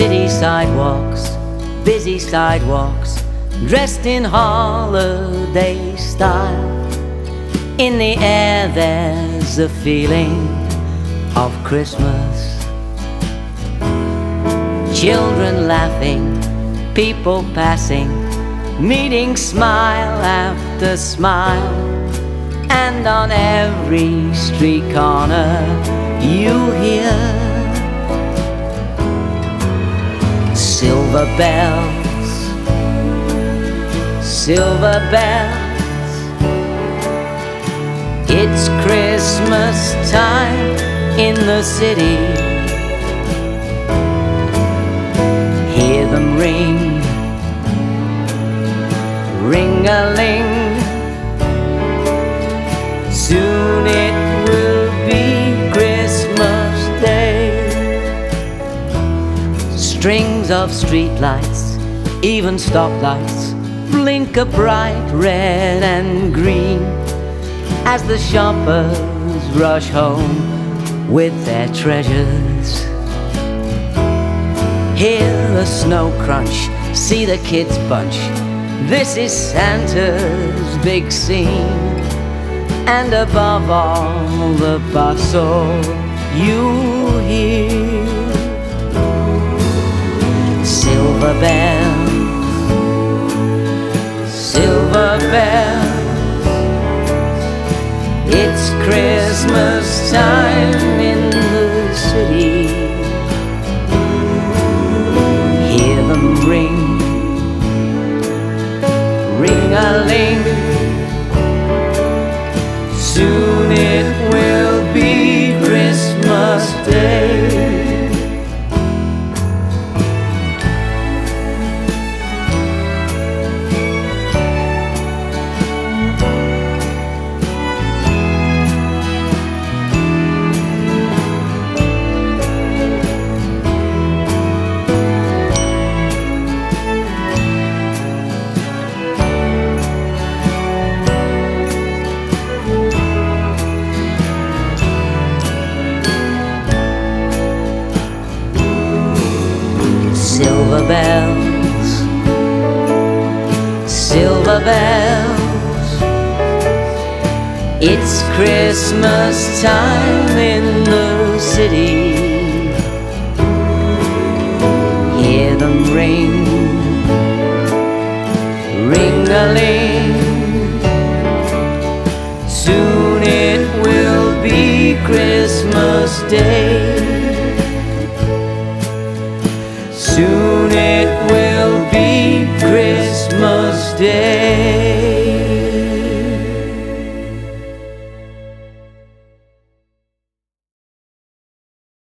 City sidewalks, busy sidewalks, dressed in holiday style. In the air there's a feeling of Christmas. Children laughing, people passing, meeting smile after smile. And on every street corner you hear silver bells, silver bells. It's Christmas time in the city. Hear them ring, ring-a-ling. Soon it will be Christmas Day. Strings of streetlights, even stoplights, blink a bright red and green as the shoppers rush home with their treasures. Hear the snow crunch, see the kids bunch. This is Santa's big scene. And above all the bustle you hear silver bells, silver bells. It's Christmas time in the city. Hear them ring, ring-a-ling. Soon it will be Christmas Day. Silver bells, silver bells. It's Christmas time in the city. Hear them ring, ring-a-ling. Soon it will be Christmas Day.